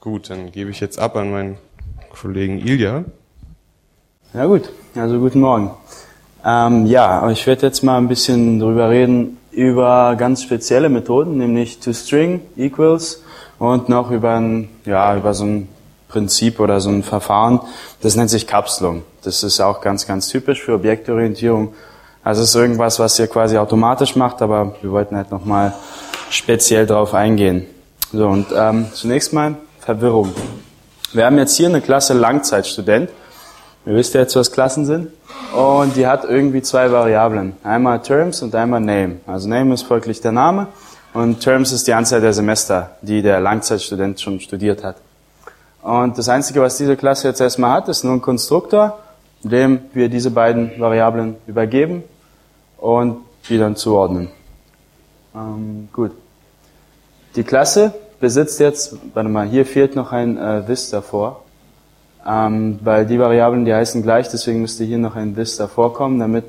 Gut, dann gebe ich jetzt ab an meinen Kollegen Ilja. Ja gut, also guten Morgen. Aber ich werde jetzt mal ein bisschen drüber reden, über ganz spezielle Methoden, nämlich toString, equals und noch über so ein Prinzip oder so ein Verfahren, das nennt sich Kapselung. Das ist auch ganz, ganz typisch für Objektorientierung. Also es ist irgendwas, was ihr quasi automatisch macht, aber wir wollten halt nochmal speziell drauf eingehen. So, und zunächst mal Verwirrung. Wir haben jetzt hier eine Klasse Langzeitstudent. Ihr wisst ja jetzt, was Klassen sind. Und die hat irgendwie zwei Variablen. Einmal Terms und einmal Name. Also Name ist folglich der Name und Terms ist die Anzahl der Semester, die der Langzeitstudent schon studiert hat. Und das Einzige, was diese Klasse jetzt erstmal hat, ist nur ein Konstruktor, dem wir diese beiden Variablen übergeben und die dann zuordnen. Gut. Die Klasse besitzt jetzt, hier fehlt noch ein this davor, weil die Variablen, die heißen gleich, deswegen müsste hier noch ein this davor kommen, damit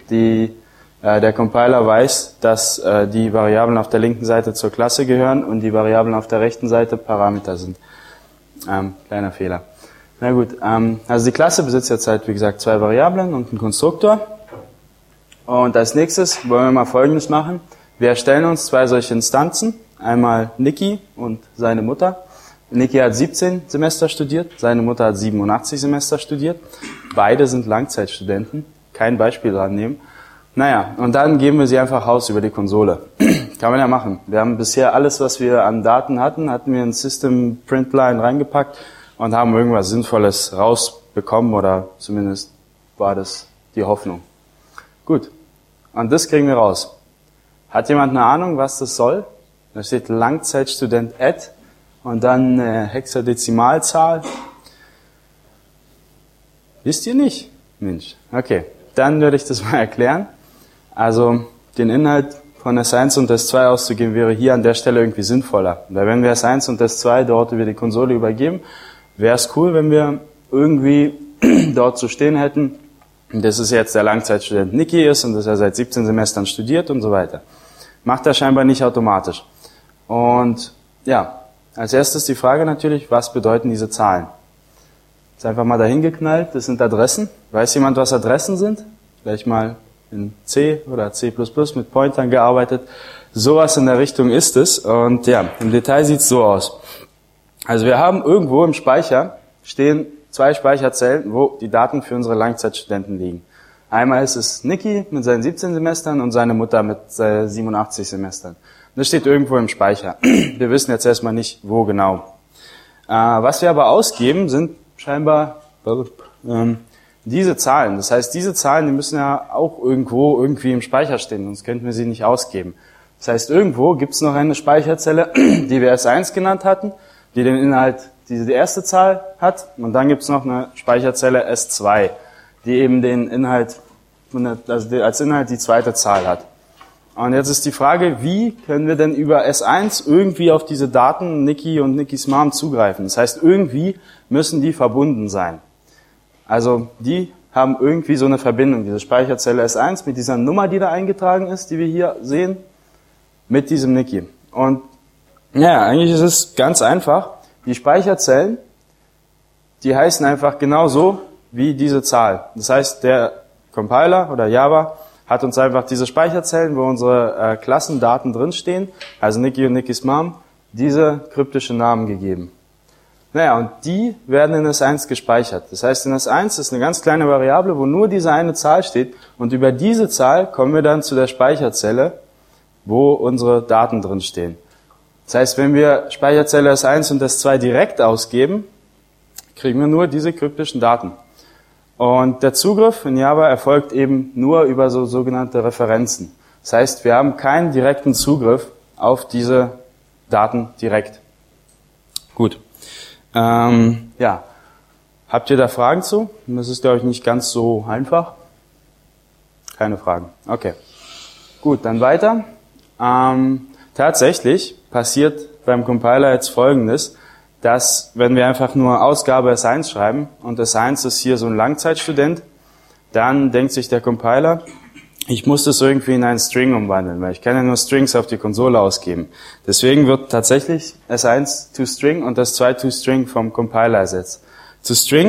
der Compiler weiß, dass die Variablen auf der linken Seite zur Klasse gehören und die Variablen auf der rechten Seite Parameter sind. Kleiner Fehler. Na gut, also die Klasse besitzt jetzt halt, wie gesagt, zwei Variablen und einen Konstruktor. Und als nächstes wollen wir mal Folgendes machen. Wir erstellen uns zwei solche Instanzen. Einmal Niki und seine Mutter. Niki hat 17 Semester studiert, seine Mutter hat 87 Semester studiert. Beide sind Langzeitstudenten. Kein Beispiel dran nehmen. Naja, und dann geben wir sie einfach aus über die Konsole. Kann man ja machen. Wir haben bisher alles, was wir an Daten hatten wir in System Printline reingepackt und haben irgendwas Sinnvolles rausbekommen oder zumindest war das die Hoffnung. Gut. Und das kriegen wir raus. Hat jemand eine Ahnung, was das soll? Da steht Langzeitstudent add und dann eine Hexadezimalzahl. Wisst ihr nicht? Mensch. Okay. Dann würde ich das mal erklären. Also, den Inhalt von S1 und S2 auszugeben wäre hier an der Stelle irgendwie sinnvoller. Weil wenn wir S1 und S2 dort über die Konsole übergeben, wäre es cool, wenn wir irgendwie dort zu stehen hätten, dass es jetzt der Langzeitstudent Niki ist und dass er seit 17 Semestern studiert und so weiter. Macht er scheinbar nicht automatisch. Und ja, als erstes die Frage natürlich, was bedeuten diese Zahlen? Ist einfach mal dahin geknallt, das sind Adressen. Weiß jemand, was Adressen sind? Vielleicht mal in C oder C++ mit Pointern gearbeitet. Sowas in der Richtung ist es. Und ja, im Detail sieht's so aus. Also wir haben irgendwo im Speicher stehen zwei Speicherzellen, wo die Daten für unsere Langzeitstudenten liegen. Einmal ist es Niki mit seinen 17 Semestern und seine Mutter mit 87 Semestern. Das steht irgendwo im Speicher. Wir wissen jetzt erstmal nicht, wo genau. Was wir aber ausgeben, sind scheinbar diese Zahlen. Das heißt, diese Zahlen, die müssen ja auch irgendwie im Speicher stehen, sonst könnten wir sie nicht ausgeben. Das heißt, irgendwo gibt es noch eine Speicherzelle, die wir S1 genannt hatten, die den Inhalt, die erste Zahl hat, und dann gibt es noch eine Speicherzelle S2, die eben den Inhalt, also als Inhalt die zweite Zahl hat. Und jetzt ist die Frage, wie können wir denn über S1 irgendwie auf diese Daten Niki und Nikis Mom zugreifen? Das heißt, irgendwie müssen die verbunden sein. Also die haben irgendwie so eine Verbindung, diese Speicherzelle S1 mit dieser Nummer, die da eingetragen ist, die wir hier sehen, mit diesem Niki. Und ja, eigentlich ist es ganz einfach. Die Speicherzellen, die heißen einfach genauso wie diese Zahl. Das heißt, der Compiler oder Java hat uns einfach diese Speicherzellen, wo unsere Klassendaten drinstehen, also Niki und Nikis Mom, diese kryptische Namen gegeben. Naja, und die werden in S1 gespeichert. Das heißt, in S1 ist eine ganz kleine Variable, wo nur diese eine Zahl steht, und über diese Zahl kommen wir dann zu der Speicherzelle, wo unsere Daten drinstehen. Das heißt, wenn wir Speicherzelle S1 und S2 direkt ausgeben, kriegen wir nur diese kryptischen Daten. Und der Zugriff in Java erfolgt eben nur über so sogenannte Referenzen. Das heißt, wir haben keinen direkten Zugriff auf diese Daten direkt. Gut. Ja. Habt ihr da Fragen zu? Das ist, glaube ich, nicht ganz so einfach. Keine Fragen. Okay. Gut, dann weiter. Tatsächlich passiert beim Compiler jetzt Folgendes, dass, wenn wir einfach nur Ausgabe S1 schreiben und S1 ist hier so ein Langzeitstudent, dann denkt sich der Compiler, ich muss das irgendwie in einen String umwandeln, weil ich kann ja nur Strings auf die Konsole ausgeben. Deswegen wird tatsächlich S1 toString und S2 toString vom Compiler ersetzt. toString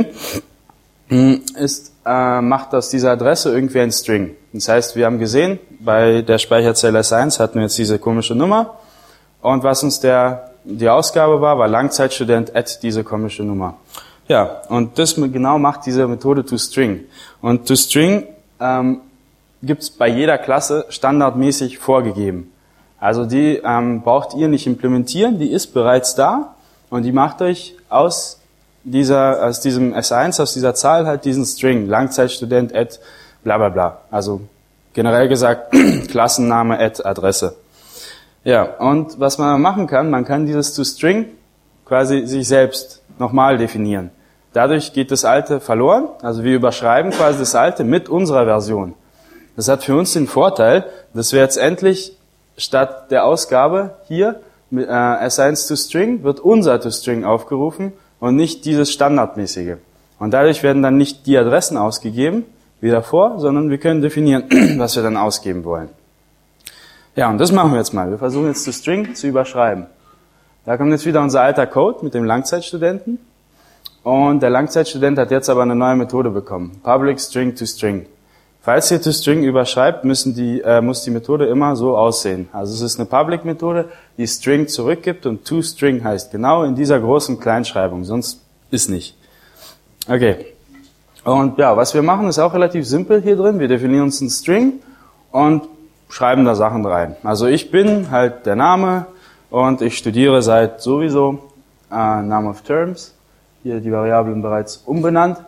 macht aus dieser Adresse irgendwie ein String. Das heißt, wir haben gesehen, bei der Speicherzelle S1 hatten wir jetzt diese komische Nummer und was uns die Ausgabe war Langzeitstudent diese komische Nummer. Ja, und das genau macht diese Methode toString. Und toString gibt's bei jeder Klasse standardmäßig vorgegeben. Also die braucht ihr nicht implementieren, die ist bereits da und die macht euch aus diesem S1, aus dieser Zahl halt diesen String, Langzeitstudent bla bla bla. Also generell gesagt Klassenname Adresse. Ja, und was man machen kann, man kann dieses toString quasi sich selbst nochmal definieren. Dadurch geht das Alte verloren, also wir überschreiben quasi das Alte mit unserer Version. Das hat für uns den Vorteil, dass wir jetzt endlich statt der Ausgabe hier mit S1 toString wird unser toString aufgerufen und nicht dieses standardmäßige. Und dadurch werden dann nicht die Adressen ausgegeben, wie davor, sondern wir können definieren, was wir dann ausgeben wollen. Ja, und das machen wir jetzt mal. Wir versuchen jetzt toString zu überschreiben. Da kommt jetzt wieder unser alter Code mit dem Langzeitstudenten. Und der Langzeitstudent hat jetzt aber eine neue Methode bekommen. Public String toString. Falls ihr toString überschreibt, muss die Methode immer so aussehen. Also es ist eine Public-Methode, die String zurückgibt und toString heißt genau in dieser großen Kleinschreibung, sonst ist nicht. Okay. Und ja, was wir machen, ist auch relativ simpel hier drin. Wir definieren uns einen String und schreiben da Sachen rein. Also ich bin halt der Name und ich studiere seit sowieso Name of Terms. Hier die Variablen bereits umbenannt.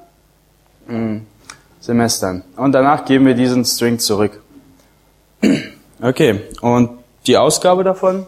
Semestern. Und danach geben wir diesen String zurück. Okay, und die Ausgabe davon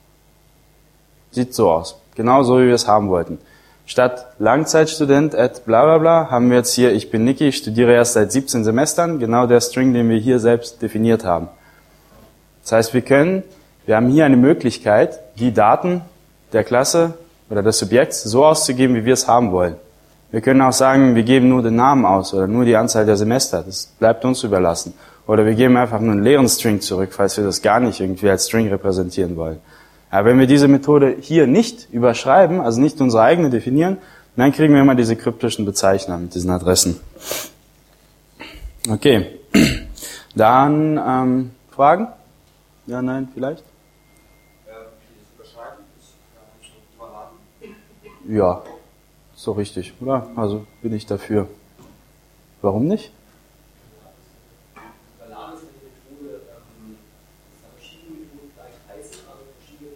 sieht so aus. Genau so, wie wir es haben wollten. Statt Langzeitstudent bla bla bla haben wir jetzt hier, ich bin Niki, ich studiere erst seit 17 Semestern, genau der String, den wir hier selbst definiert haben. Das heißt, wir haben hier eine Möglichkeit, die Daten der Klasse oder des Subjekts so auszugeben, wie wir es haben wollen. Wir können auch sagen, wir geben nur den Namen aus oder nur die Anzahl der Semester. Das bleibt uns überlassen. Oder wir geben einfach nur einen leeren String zurück, falls wir das gar nicht irgendwie als String repräsentieren wollen. Aber wenn wir diese Methode hier nicht überschreiben, also nicht unsere eigene definieren, dann kriegen wir immer diese kryptischen Bezeichner mit diesen Adressen. Okay. Dann Fragen? Ja, nein, vielleicht? Ja. Ist doch richtig, oder? Also bin ich dafür. Warum nicht? Überladen ist eine Methode, dass verschiedene Methoden gleich heißen, aber verschiedene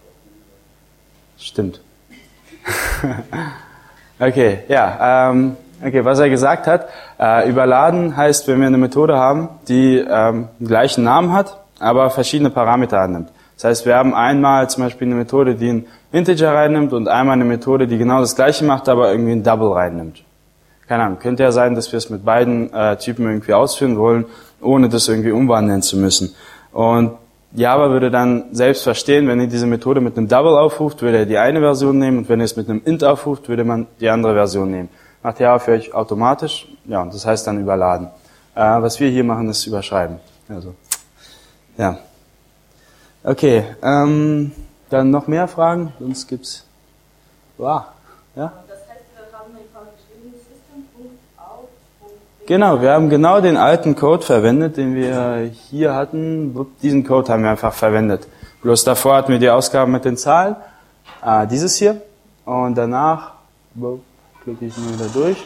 Farben. Stimmt. Okay, ja. Okay, was er gesagt hat, überladen heißt, wenn wir eine Methode haben, die den gleichen Namen hat, aber verschiedene Parameter annimmt. Das heißt, wir haben einmal zum Beispiel eine Methode, die einen Integer reinnimmt und einmal eine Methode, die genau das Gleiche macht, aber irgendwie ein Double reinnimmt. Keine Ahnung, könnte ja sein, dass wir es mit beiden Typen irgendwie ausführen wollen, ohne das irgendwie umwandeln zu müssen. Und Java würde dann selbst verstehen, wenn ihr diese Methode mit einem Double aufruft, würde er die eine Version nehmen und wenn ihr es mit einem Int aufruft, würde man die andere Version nehmen. Macht Java für euch automatisch, ja, und das heißt dann überladen. Was wir hier machen, ist überschreiben. Also, ja. Okay, dann noch mehr Fragen, sonst gibt's. Wow, ja? Das heißt, wir haben einfach geschrieben, System.out. Genau, wir haben genau den alten Code verwendet, den wir hier hatten. Diesen Code haben wir einfach verwendet. Bloß davor hatten wir die Ausgaben mit den Zahlen, dieses hier, und danach, klicke ich mal wieder durch,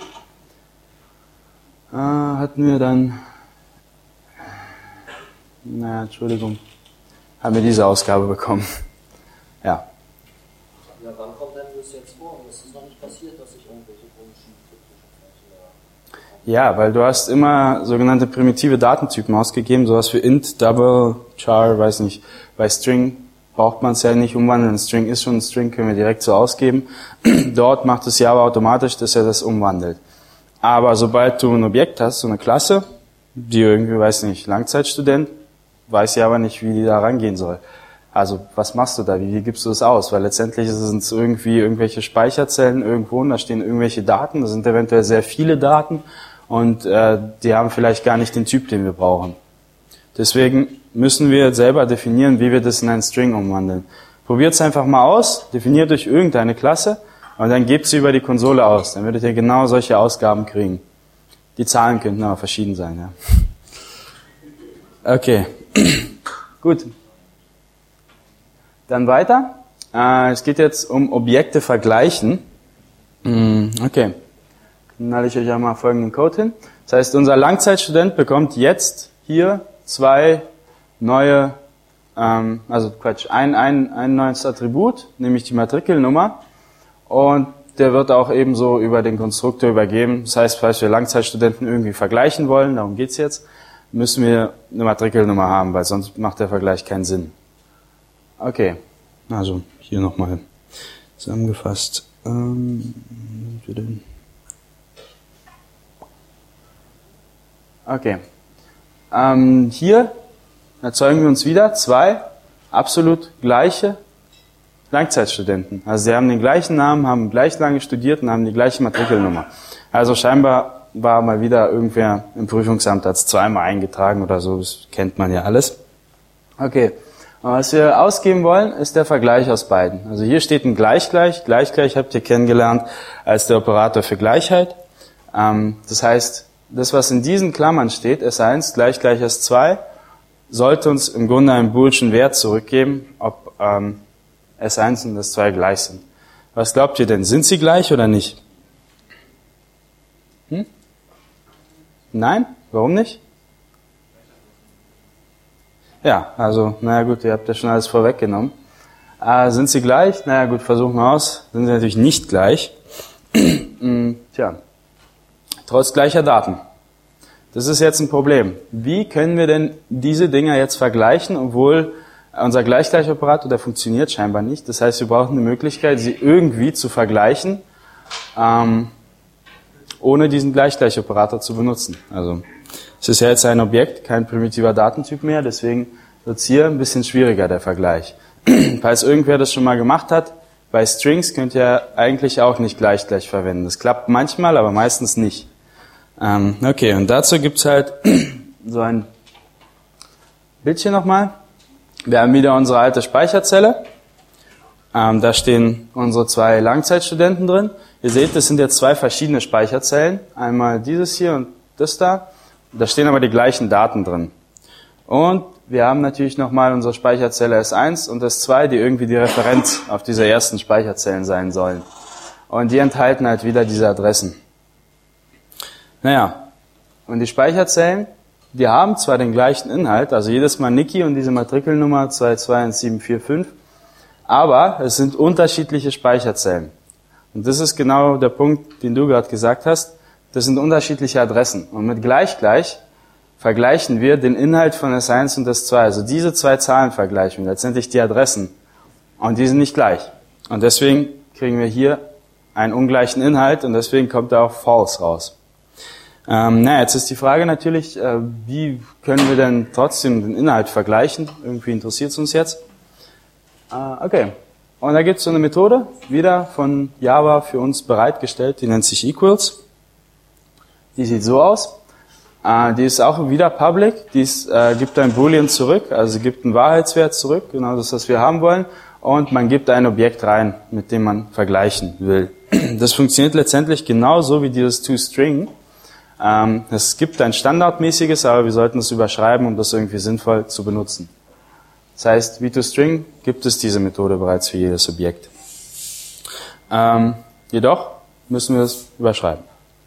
hatten wir dann, Entschuldigung, haben wir diese Ausgabe bekommen. Ja. Ja, wann kommt denn das jetzt vor? Und es ist noch nicht passiert, dass ich irgendwelche komischen kryptischen Zeichen. Ja, weil du hast immer sogenannte primitive Datentypen ausgegeben, sowas wie int, double, char, weiß nicht. Bei String braucht man es ja nicht umwandeln. Ein String ist schon ein String, können wir direkt so ausgeben. Dort macht es Java automatisch, dass er das umwandelt. Aber sobald du ein Objekt hast, so eine Klasse, die irgendwie, weiß nicht, Langzeitstudent, weiß ja aber nicht, wie die da rangehen soll. Also, was machst du da? Wie gibst du das aus? Weil letztendlich sind es irgendwie irgendwelche Speicherzellen irgendwo und da stehen irgendwelche Daten. Das sind eventuell sehr viele Daten und die haben vielleicht gar nicht den Typ, den wir brauchen. Deswegen müssen wir selber definieren, wie wir das in einen String umwandeln. Probiert es einfach mal aus, definiert euch irgendeine Klasse und dann gebt sie über die Konsole aus. Dann werdet ihr genau solche Ausgaben kriegen. Die Zahlen könnten aber verschieden sein, ja. Okay, gut. Dann weiter. Es geht jetzt um Objekte vergleichen. Okay, dann halte ich euch einmal folgenden Code hin. Das heißt, unser Langzeitstudent bekommt jetzt hier zwei neue, ein neues Attribut, nämlich die Matrikelnummer. Und der wird auch ebenso über den Konstruktor übergeben. Das heißt, falls wir Langzeitstudenten irgendwie vergleichen wollen, darum geht's jetzt, müssen wir eine Matrikelnummer haben, weil sonst macht der Vergleich keinen Sinn. Okay, also hier nochmal zusammengefasst. Okay, hier erzeugen wir uns wieder zwei absolut gleiche Langzeitstudenten. Also sie haben den gleichen Namen, haben gleich lange studiert und haben die gleiche Matrikelnummer. Also scheinbar war mal wieder irgendwer im Prüfungsamt, hat es zweimal eingetragen oder so, das kennt man ja alles. Okay, und was wir ausgeben wollen, ist der Vergleich aus beiden. Also hier steht ein Gleich-Gleich. Gleich-Gleich habt ihr kennengelernt als der Operator für Gleichheit. Das heißt, das, was in diesen Klammern steht, S1 gleich S2, sollte uns im Grunde einen boolschen Wert zurückgeben, ob S1 und S2 gleich sind. Was glaubt ihr denn? Sind sie gleich oder nicht? Nein? Warum nicht? Ja, also, naja gut, ihr habt ja schon alles vorweggenommen. Sind sie gleich? Naja gut, versuchen wir aus. Sind sie natürlich nicht gleich. Tja, trotz gleicher Daten. Das ist jetzt ein Problem. Wie können wir denn diese Dinger jetzt vergleichen, obwohl unser Gleich-Gleich-Operator, der funktioniert scheinbar nicht. Das heißt, wir brauchen eine Möglichkeit, sie irgendwie zu vergleichen, ohne diesen Gleich-Gleich-Operator zu benutzen. Also es ist ja jetzt ein Objekt, kein primitiver Datentyp mehr, deswegen wird es hier ein bisschen schwieriger, der Vergleich. Falls irgendwer das schon mal gemacht hat, bei Strings könnt ihr eigentlich auch nicht Gleich-Gleich verwenden. Das klappt manchmal, aber meistens nicht. Okay, und dazu gibt's halt so ein Bildchen nochmal. Wir haben wieder unsere alte Speicherzelle. Da stehen unsere zwei Langzeitstudenten drin. Ihr seht, das sind jetzt zwei verschiedene Speicherzellen. Einmal dieses hier und das da. Da stehen aber die gleichen Daten drin. Und wir haben natürlich nochmal unsere Speicherzelle S1 und S2, die irgendwie die Referenz auf diese ersten Speicherzellen sein sollen. Und die enthalten halt wieder diese Adressen. Naja, und die Speicherzellen, die haben zwar den gleichen Inhalt, also jedes Mal Niki und diese Matrikelnummer 221745, aber es sind unterschiedliche Speicherzellen. Und das ist genau der Punkt, den du gerade gesagt hast. Das sind unterschiedliche Adressen. Und mit gleich vergleichen wir den Inhalt von S1 und S2. Also diese zwei Zahlen vergleichen wir, letztendlich die Adressen. Und die sind nicht gleich. Und deswegen kriegen wir hier einen ungleichen Inhalt und deswegen kommt da auch false raus. Jetzt ist die Frage natürlich, wie können wir denn trotzdem den Inhalt vergleichen? Irgendwie interessiert es uns jetzt. Okay, und da gibt es so eine Methode, wieder von Java für uns bereitgestellt, die nennt sich equals. Die sieht so aus. Die ist auch wieder public, die gibt ein Boolean zurück, also gibt einen Wahrheitswert zurück, genau das, was wir haben wollen. Und man gibt ein Objekt rein, mit dem man vergleichen will. Das funktioniert letztendlich genauso wie dieses toString. Es gibt ein standardmäßiges, aber wir sollten es überschreiben, um das irgendwie sinnvoll zu benutzen. Das heißt, wie toString gibt es diese Methode bereits für jedes Objekt. Jedoch müssen wir es überschreiben.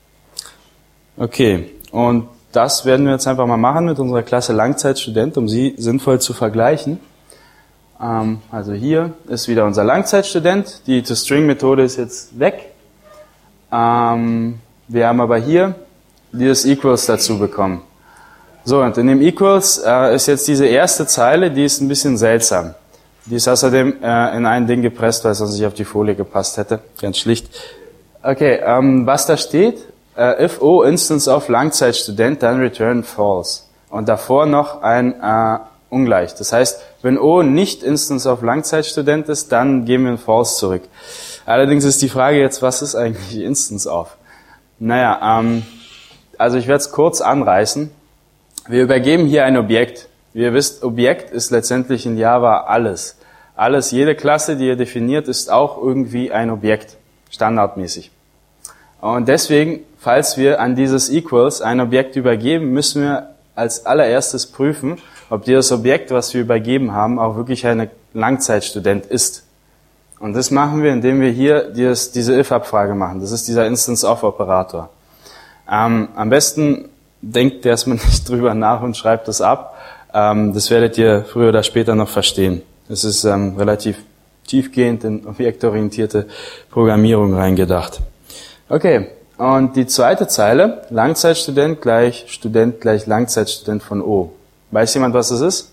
Okay, und das werden wir jetzt einfach mal machen mit unserer Klasse Langzeitstudent, um sie sinnvoll zu vergleichen. Also hier ist wieder unser Langzeitstudent. Die toString-Methode ist jetzt weg. Wir haben aber hier dieses Equals dazu bekommen. So, und in dem Equals ist jetzt diese erste Zeile, die ist ein bisschen seltsam. Die ist außerdem in ein Ding gepresst, weil es sonst nicht auf die Folie gepasst hätte. Ganz schlicht. Okay, was da steht, if O instance of Langzeitstudent, dann return false. Und davor noch ein ungleich. Das heißt, wenn O nicht Instance of Langzeitstudent ist, dann geben wir ein false zurück. Allerdings ist die Frage jetzt, was ist eigentlich Instance of? Naja, also ich werde es kurz anreißen. Wir übergeben hier ein Objekt. Wie ihr wisst, Objekt ist letztendlich in Java alles. Alles, jede Klasse, die ihr definiert, ist auch irgendwie ein Objekt, standardmäßig. Und deswegen, falls wir an dieses Equals ein Objekt übergeben, müssen wir als allererstes prüfen, ob dieses Objekt, was wir übergeben haben, auch wirklich ein Langzeitstudent ist. Und das machen wir, indem wir hier diese if-Abfrage machen. Das ist dieser Instance-of-Operator. Am besten denkt erstmal nicht drüber nach und schreibt das ab. Das werdet ihr früher oder später noch verstehen. Es ist relativ tiefgehend in objektorientierte Programmierung reingedacht. Okay, und die zweite Zeile, Langzeitstudent gleich Langzeitstudent von O. Weiß jemand, was das ist?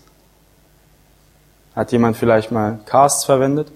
Hat jemand vielleicht mal casts verwendet?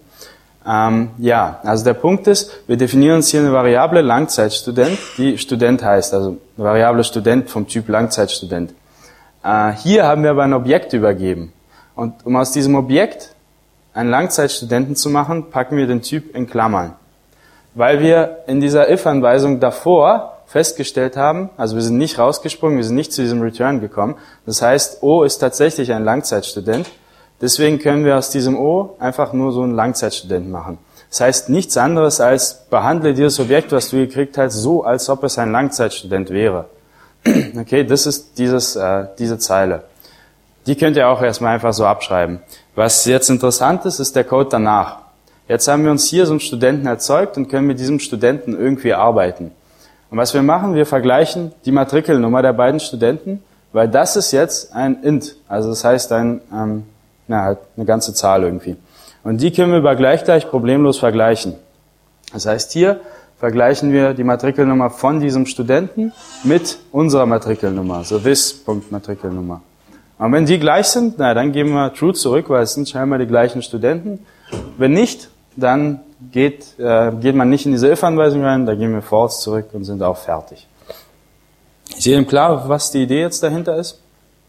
Ja, also der Punkt ist, wir definieren uns hier eine Variable Langzeitstudent, die Student heißt, also eine Variable Student vom Typ Langzeitstudent. Hier haben wir aber ein Objekt übergeben. Und um aus diesem Objekt einen Langzeitstudenten zu machen, packen wir den Typ in Klammern. Weil wir in dieser if-Anweisung davor festgestellt haben, also wir sind nicht rausgesprungen, wir sind nicht zu diesem Return gekommen. Das heißt, O ist tatsächlich ein Langzeitstudent. Deswegen können wir aus diesem O einfach nur so einen Langzeitstudenten machen. Das heißt nichts anderes als, behandle dieses Objekt, was du gekriegt hast, so, als ob es ein Langzeitstudent wäre. Okay, das ist diese Zeile. Die könnt ihr auch erstmal einfach so abschreiben. Was jetzt interessant ist, ist der Code danach. Jetzt haben wir uns hier so einen Studenten erzeugt und können mit diesem Studenten irgendwie arbeiten. Und was wir machen, wir vergleichen die Matrikelnummer der beiden Studenten, weil das ist jetzt ein int, also das heißt halt eine ganze Zahl irgendwie. Und die können wir über gleich problemlos vergleichen. Das heißt, hier vergleichen wir die Matrikelnummer von diesem Studenten mit unserer Matrikelnummer, so this.Matrikelnummer. Und wenn die gleich sind, dann geben wir true zurück, weil es sind scheinbar die gleichen Studenten. Wenn nicht, dann geht man nicht in diese if-Anweisung rein, da gehen wir false zurück und sind auch fertig. Ist jedem klar, was die Idee jetzt dahinter ist?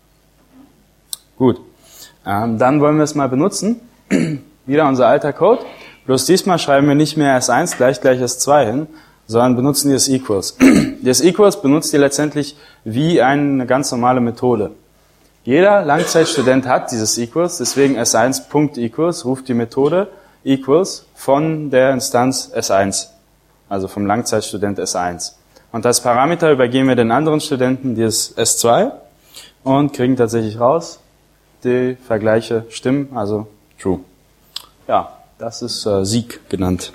Gut. Dann wollen wir es mal benutzen. Wieder unser alter Code. Bloß diesmal schreiben wir nicht mehr S1 gleich S2 hin, sondern benutzen das Equals. Das Equals benutzt ihr letztendlich wie eine ganz normale Methode. Jeder Langzeitstudent hat dieses Equals, deswegen S1.Equals ruft die Methode Equals von der Instanz S1, also vom Langzeitstudent S1. Und als Parameter übergeben wir den anderen Studenten dieses S2 und kriegen tatsächlich raus, die Vergleiche stimmen, also true. Ja, das ist Sieg genannt.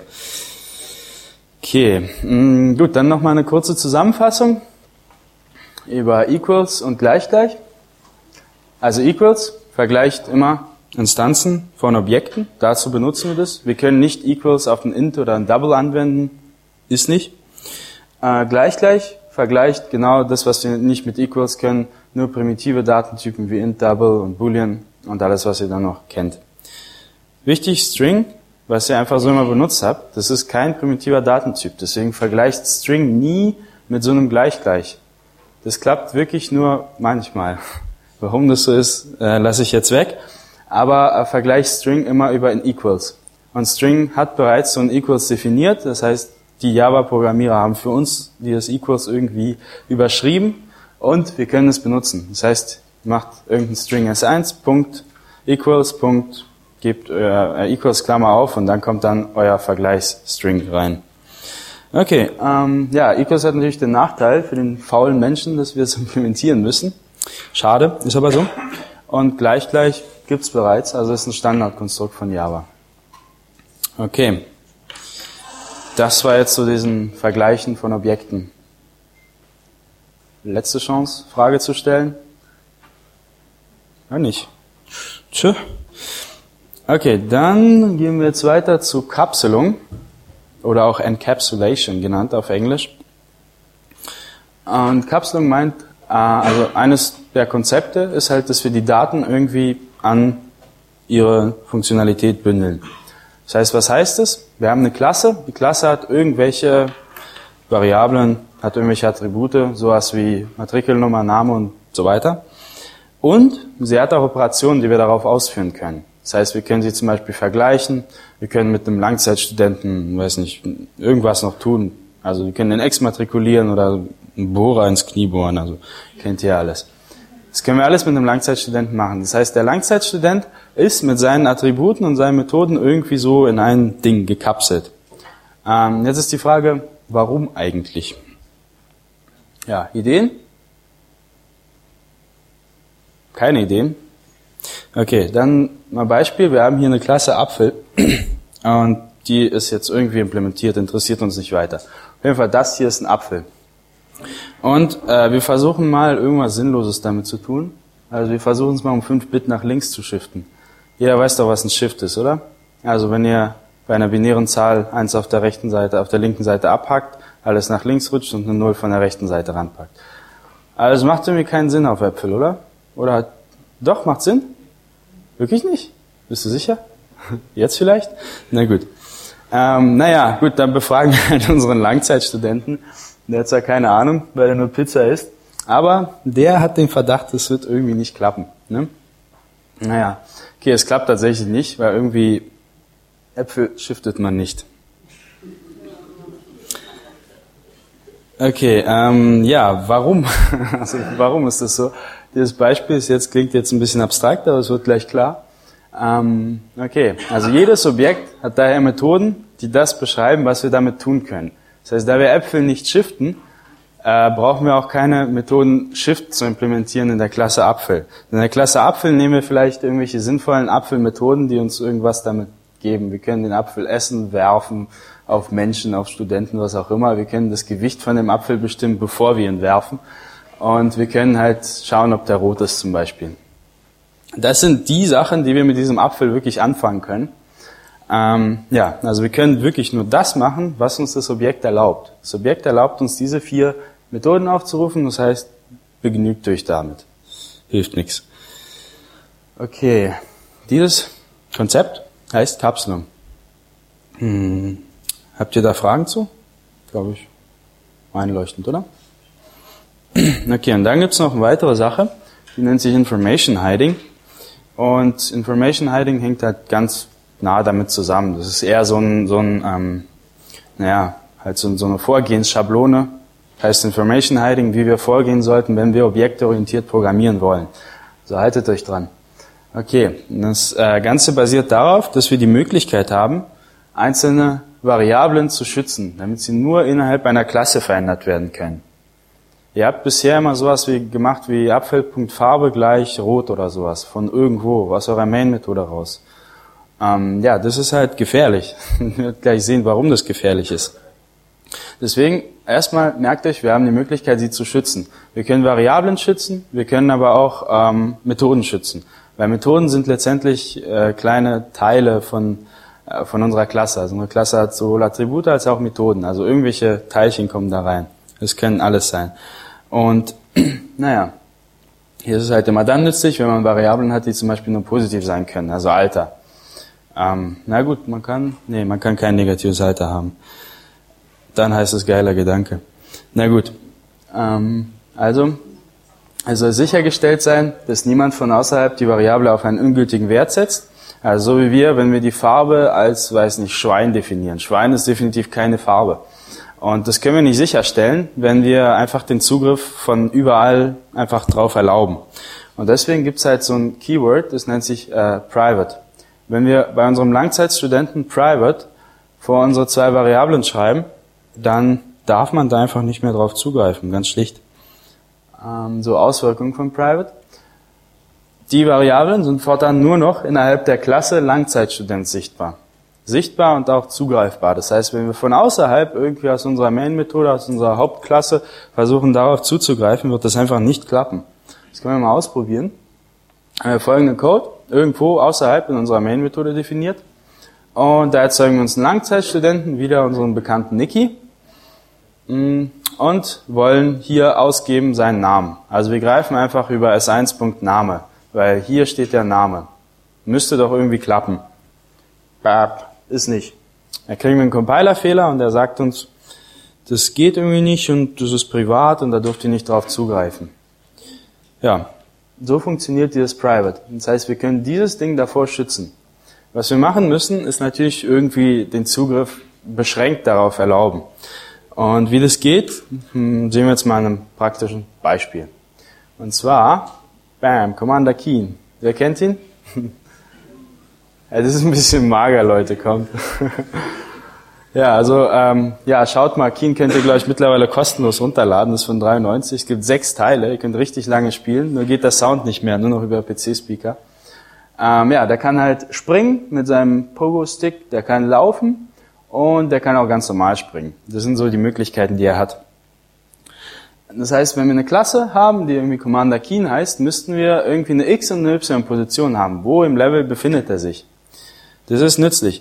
Okay, gut, dann nochmal eine kurze Zusammenfassung über Equals und gleich. Also Equals vergleicht immer Instanzen von Objekten, dazu benutzen wir das. Wir können nicht Equals auf ein Int oder ein Double anwenden, ist nicht. Gleich vergleicht genau das, was wir nicht mit Equals können, nur primitive Datentypen wie Int, Double und Boolean und alles, was ihr dann noch kennt. Wichtig, String, was ihr einfach so immer benutzt habt, das ist kein primitiver Datentyp, deswegen vergleicht String nie mit so einem Gleich. Das klappt wirklich nur manchmal. Warum das so ist, lasse ich jetzt weg. Aber vergleicht String immer über ein Equals. Und String hat bereits so ein Equals definiert, das heißt, die Java-Programmierer haben für uns dieses Equals irgendwie überschrieben und wir können es benutzen. Das heißt, macht irgendein String S1, Punkt, Equals, Punkt, gebt euer Equals Klammer auf und dann kommt dann euer Vergleichsstring rein. Okay, Equals hat natürlich den Nachteil für den faulen Menschen, dass wir es implementieren müssen. Schade, ist aber so. Und gleich gibt's bereits, also ist ein Standardkonstrukt von Java. Okay. Das war jetzt so diesen Vergleichen von Objekten. Letzte Chance, Frage zu stellen? Ja, nicht. Tschö. Okay, dann gehen wir jetzt weiter zu Kapselung oder auch Encapsulation genannt auf Englisch. Und Kapselung meint, also eines der Konzepte ist halt, dass wir die Daten irgendwie an ihre Funktionalität bündeln. Das heißt, was heißt es? Wir haben eine Klasse, die Klasse hat irgendwelche Variablen, hat irgendwelche Attribute, sowas wie Matrikelnummer, Name und so weiter. Und sie hat auch Operationen, die wir darauf ausführen können. Das heißt, wir können sie zum Beispiel vergleichen, wir können mit einem Langzeitstudenten, irgendwas noch tun. Also wir können den exmatrikulieren oder einen Bohrer ins Knie bohren, also kennt ihr alles. Das können wir alles mit einem Langzeitstudenten machen. Das heißt, der Langzeitstudent ist mit seinen Attributen und seinen Methoden irgendwie so in ein Ding gekapselt. Jetzt ist die Frage, warum eigentlich? Ja, Ideen? Keine Ideen? Okay, dann mal Beispiel. Wir haben hier eine Klasse Apfel und die ist jetzt irgendwie implementiert, interessiert uns nicht weiter. Auf jeden Fall, das hier ist ein Apfel. Und wir versuchen mal irgendwas Sinnloses damit zu tun. Also wir versuchen es mal um 5 Bit nach links zu shiften. Jeder weiß doch, was ein Shift ist, oder? Also wenn ihr bei einer binären Zahl 1 auf der rechten Seite, auf der linken Seite abhackt, alles nach links rutscht und eine 0 von der rechten Seite ranpackt. Also macht irgendwie keinen Sinn auf Äpfel, oder? Oder doch, macht Sinn? Wirklich nicht? Bist du sicher? Jetzt vielleicht? Na gut. Naja, gut, dann befragen wir halt unseren Langzeitstudenten. Der hat zwar keine Ahnung, weil er nur Pizza isst, aber der hat den Verdacht, es wird irgendwie nicht klappen. Ne? Naja, okay, es klappt tatsächlich nicht, weil irgendwie Äpfel shiftet man nicht. Okay, ja, warum? Also, warum ist das so? Dieses Beispiel klingt jetzt ein bisschen abstrakt, aber es wird gleich klar. Okay, also jedes Objekt hat daher Methoden, die das beschreiben, was wir damit tun können. Das heißt, da wir Äpfel nicht shiften, brauchen wir auch keine Methoden, Shift zu implementieren in der Klasse Apfel. In der Klasse Apfel nehmen wir vielleicht irgendwelche sinnvollen Apfelmethoden, die uns irgendwas damit geben. Wir können den Apfel essen, werfen, auf Menschen, auf Studenten, was auch immer. Wir können das Gewicht von dem Apfel bestimmen, bevor wir ihn werfen. Und wir können halt schauen, ob der rot ist zum Beispiel. Das sind die Sachen, die wir mit diesem Apfel wirklich anfangen können. Ja, also wir können wirklich nur das machen, was uns das Objekt erlaubt. Das Objekt erlaubt uns, diese 4 Methoden aufzurufen, das heißt, begnügt euch damit. Hilft nichts. Okay, dieses Konzept heißt Kapselung. Habt ihr da Fragen zu? Glaube ich, einleuchtend, oder? Okay, und dann gibt's noch eine weitere Sache, die nennt sich Information Hiding. Und Information Hiding hängt halt ganz nah damit zusammen. Das ist eher so eine Vorgehensschablone, heißt Information Hiding, wie wir vorgehen sollten, wenn wir objektorientiert programmieren wollen. So, haltet euch dran. Okay, das Ganze basiert darauf, dass wir die Möglichkeit haben, einzelne Variablen zu schützen, damit sie nur innerhalb einer Klasse verändert werden können. Ihr habt bisher immer sowas gemacht wie Apfel.Farbe gleich rot oder sowas, von irgendwo, aus eurer Main-Methode raus. Ja, das ist halt gefährlich. Ihr werdet gleich sehen, warum das gefährlich ist. Deswegen, erstmal merkt euch, wir haben die Möglichkeit, sie zu schützen. Wir können Variablen schützen, wir können aber auch Methoden schützen. Weil Methoden sind letztendlich kleine Teile von unserer Klasse. Also eine Klasse hat sowohl Attribute als auch Methoden. Also irgendwelche Teilchen kommen da rein. Das können alles sein. Und naja, hier ist es halt immer dann nützlich, wenn man Variablen hat, die zum Beispiel nur positiv sein können, also Alter. Na gut, man kann kein negatives Alter haben. Dann heißt es geiler Gedanke. Na gut, also sichergestellt sein, dass niemand von außerhalb die Variable auf einen ungültigen Wert setzt. Also so wie wir, wenn wir die Farbe als, Schwein definieren. Schwein ist definitiv keine Farbe. Und das können wir nicht sicherstellen, wenn wir einfach den Zugriff von überall einfach drauf erlauben. Und deswegen gibt's halt so ein Keyword, das nennt sich Private. Wenn wir bei unserem Langzeitstudenten Private vor unsere 2 Variablen schreiben, dann darf man da einfach nicht mehr drauf zugreifen, ganz schlicht. So Auswirkungen von Private. Die Variablen sind fortan nur noch innerhalb der Klasse Langzeitstudent sichtbar. Sichtbar und auch zugreifbar. Das heißt, wenn wir von außerhalb irgendwie aus unserer Main-Methode, aus unserer Hauptklasse versuchen, darauf zuzugreifen, wird das einfach nicht klappen. Das können wir mal ausprobieren. Haben wir folgenden Code irgendwo außerhalb in unserer Main-Methode definiert. Und da erzeugen wir uns einen Langzeitstudenten, wieder unseren bekannten Niki. Und wollen hier ausgeben seinen Namen. Also wir greifen einfach über S1.Name, weil hier steht der Name. Müsste doch irgendwie klappen. Ist nicht. Da kriegen wir einen Compiler-Fehler und der sagt uns, das geht irgendwie nicht und das ist privat und da dürft ihr nicht drauf zugreifen. Ja, so funktioniert dieses Private. Das heißt, wir können dieses Ding davor schützen. Was wir machen müssen, ist natürlich irgendwie den Zugriff beschränkt darauf erlauben. Und wie das geht, sehen wir jetzt mal an einem praktischen Beispiel. Und zwar Bam, Commander Keen. Wer kennt ihn? Ja, das ist ein bisschen mager, Leute, kommt. Ja, also, schaut mal, Keen könnt ihr, glaube ich, mittlerweile kostenlos runterladen, das ist von 93. Es gibt 6 Teile, ihr könnt richtig lange spielen, nur geht der Sound nicht mehr, nur noch über PC-Speaker. Der kann halt springen mit seinem Pogo-Stick, der kann laufen und der kann auch ganz normal springen. Das sind so die Möglichkeiten, die er hat. Das heißt, wenn wir eine Klasse haben, die irgendwie Commander Keen heißt, müssten wir irgendwie eine X- und eine Y-Position haben. Wo im Level befindet er sich? Das ist nützlich.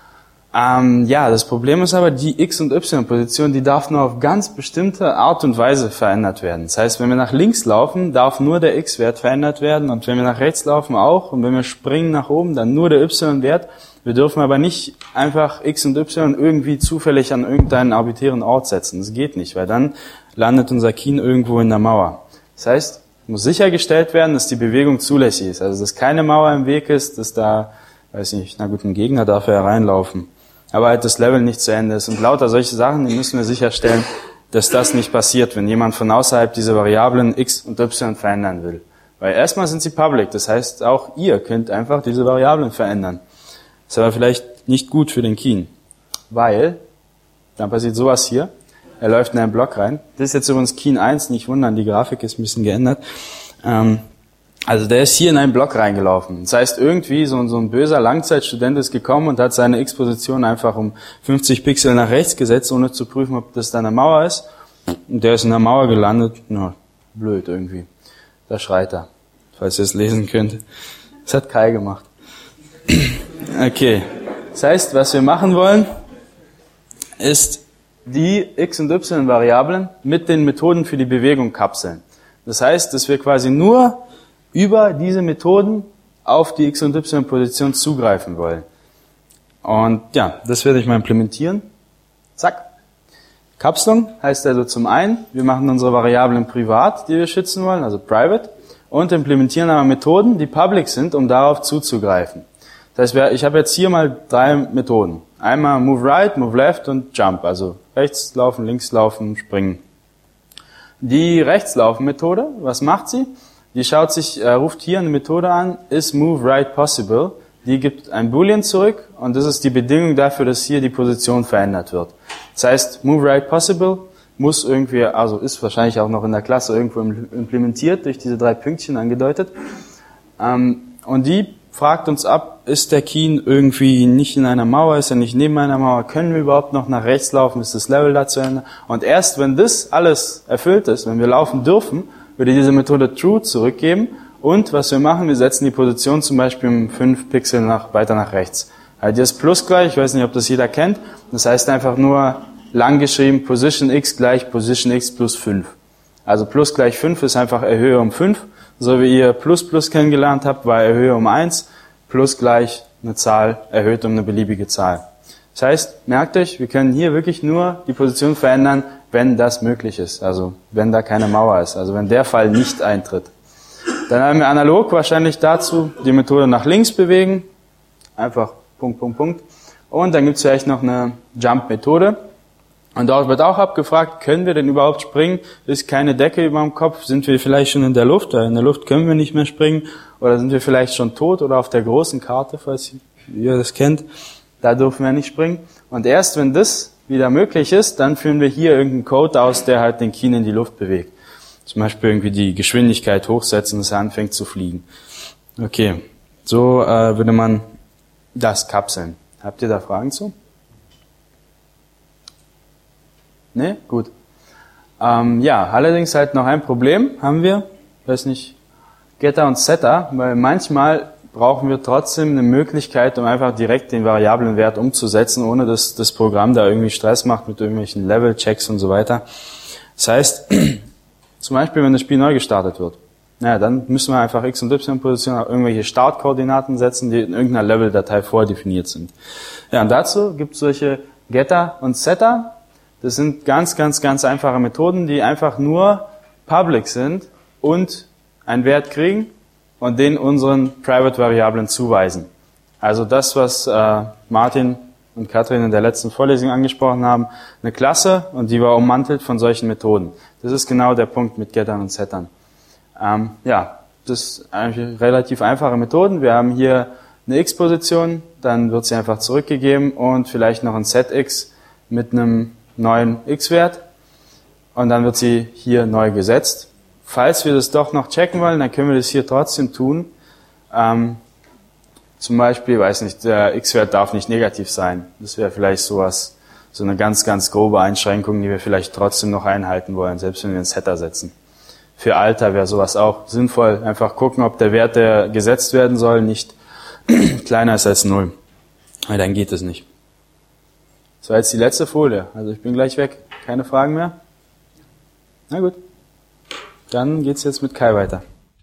Das Problem ist aber, die X- und Y-Position, die darf nur auf ganz bestimmte Art und Weise verändert werden. Das heißt, wenn wir nach links laufen, darf nur der X-Wert verändert werden und wenn wir nach rechts laufen auch und wenn wir springen nach oben, dann nur der Y-Wert. Wir dürfen aber nicht einfach X und Y irgendwie zufällig an irgendeinen arbiträren Ort setzen. Das geht nicht, weil dann landet unser Keen irgendwo in der Mauer. Das heißt, muss sichergestellt werden, dass die Bewegung zulässig ist. Also, dass keine Mauer im Weg ist, dass da, ein Gegner darf ja reinlaufen. Aber halt das Level nicht zu Ende ist. Und lauter solche Sachen, die müssen wir sicherstellen, dass das nicht passiert, wenn jemand von außerhalb diese Variablen X und Y verändern will. Weil erstmal sind sie public, das heißt, auch ihr könnt einfach diese Variablen verändern. Ist aber vielleicht nicht gut für den Keen. Weil, dann passiert sowas hier. Er läuft in einen Block rein. Das ist jetzt übrigens Keen 1, nicht wundern, die Grafik ist ein bisschen geändert. Also der ist hier in einen Block reingelaufen. Das heißt, irgendwie so ein böser Langzeitstudent ist gekommen und hat seine X-Position einfach um 50 Pixel nach rechts gesetzt, ohne zu prüfen, ob das da eine Mauer ist. Und der ist in der Mauer gelandet. Na, blöd irgendwie. Da schreit er, falls ihr es lesen könnt. Das hat Kai gemacht. Okay. Das heißt, was wir machen wollen, ist die X- und Y-Variablen mit den Methoden für die Bewegung kapseln. Das heißt, dass wir quasi nur über diese Methoden auf die X- und Y-Position zugreifen wollen. Und ja, das werde ich mal implementieren. Zack. Kapselung heißt also zum einen, wir machen unsere Variablen privat, die wir schützen wollen, also private, und implementieren aber Methoden, die public sind, um darauf zuzugreifen. Das heißt, ich habe jetzt hier mal 3 Methoden. Einmal move right, move left und jump, also rechts laufen, links laufen, springen. Die Rechtslaufen-Methode, was macht sie? Die ruft hier eine Methode an, is move right possible. Die gibt ein Boolean zurück und das ist die Bedingung dafür, dass hier die Position verändert wird. Das heißt, move right possible muss irgendwie, also ist wahrscheinlich auch noch in der Klasse irgendwo implementiert, durch diese 3 Pünktchen angedeutet. Und die fragt uns ab, ist der Keen irgendwie nicht in einer Mauer, ist er nicht neben einer Mauer, können wir überhaupt noch nach rechts laufen, ist das Level da zu Ende? Und erst wenn das alles erfüllt ist, wenn wir laufen dürfen, würde diese Methode true zurückgeben. Und was wir machen, wir setzen die Position zum Beispiel um 5 Pixel weiter nach rechts. Halt jetzt plus gleich, ich weiß nicht, ob das jeder kennt. Das heißt einfach nur lang geschrieben, Position x gleich Position x plus 5. Also plus gleich 5 ist einfach erhöhe um 5. So wie ihr plus plus kennengelernt habt, war erhöhe um 1. Plus gleich eine Zahl erhöht um eine beliebige Zahl. Das heißt, merkt euch, wir können hier wirklich nur die Position verändern, wenn das möglich ist. Also wenn da keine Mauer ist. Also wenn der Fall nicht eintritt. Dann haben wir analog wahrscheinlich dazu die Methode nach links bewegen. Einfach Punkt, Punkt, Punkt. Und dann gibt es vielleicht noch eine Jump-Methode. Und dort wird auch abgefragt, können wir denn überhaupt springen? Ist keine Decke über dem Kopf? Sind wir vielleicht schon in der Luft? In der Luft können wir nicht mehr springen. Oder sind wir vielleicht schon tot oder auf der großen Karte, falls ihr das kennt. Da dürfen wir nicht springen. Und erst wenn das wieder möglich ist, dann führen wir hier irgendeinen Code aus, der halt den Keen in die Luft bewegt. Zum Beispiel irgendwie die Geschwindigkeit hochsetzen, dass er anfängt zu fliegen. Okay, so würde man das kapseln. Habt ihr da Fragen zu? Ne? Gut. Allerdings halt noch ein Problem haben wir. Weiß nicht, Getter und Setter, weil manchmal brauchen wir trotzdem eine Möglichkeit, um einfach direkt den Variablenwert umzusetzen, ohne dass das Programm da irgendwie Stress macht mit irgendwelchen Level-Checks und so weiter. Das heißt, zum Beispiel, wenn das Spiel neu gestartet wird, dann müssen wir einfach X- und Y-Position auf irgendwelche Startkoordinaten setzen, die in irgendeiner Level-Datei vordefiniert sind. Ja, und dazu gibt es solche Getter und Setter. Das sind ganz, ganz, ganz einfache Methoden, die einfach nur public sind und einen Wert kriegen und den unseren Private-Variablen zuweisen. Also das, was Martin und Katrin in der letzten Vorlesung angesprochen haben, eine Klasse und die war ummantelt von solchen Methoden. Das ist genau der Punkt mit Gettern und Settern. das ist eigentlich relativ einfache Methoden. Wir haben hier eine x-Position, dann wird sie einfach zurückgegeben und vielleicht noch ein Set-x mit einem neuen x-Wert und dann wird sie hier neu gesetzt. Falls wir das doch noch checken wollen, dann können wir das hier trotzdem tun. Zum Beispiel, weiß nicht, der x-Wert darf nicht negativ sein. Das wäre vielleicht sowas, so eine ganz, ganz grobe Einschränkung, die wir vielleicht trotzdem noch einhalten wollen, selbst wenn wir einen Setter setzen. Für Alter wäre sowas auch sinnvoll. Einfach gucken, ob der Wert, der gesetzt werden soll, nicht kleiner ist als 0. Weil dann geht es nicht. Das war jetzt die letzte Folie. Also ich bin gleich weg. Keine Fragen mehr? Na gut. Dann geht's jetzt mit Kai weiter.